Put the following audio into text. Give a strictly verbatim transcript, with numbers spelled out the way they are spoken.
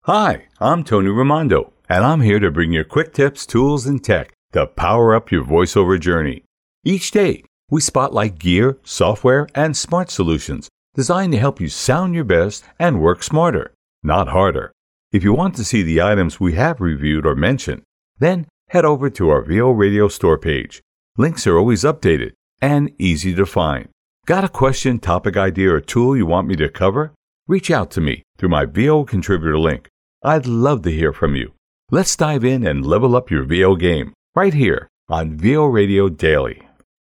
Hi, I'm Tony Raimondo, and I'm here to bring you quick tips, tools, and tech to power up your voiceover journey. Each day, we spotlight gear, software, and smart solutions designed to help you sound your best and work smarter, not harder. If you want to see the items we have reviewed or mentioned, then head over to our V O Radio store page. Links are always updated and easy to find. Got a question, topic idea, or tool you want me to cover? Reach out to me through my V O contributor link. I'd love to hear from you. Let's dive in and level up your V O game right here on V O Radio Daily.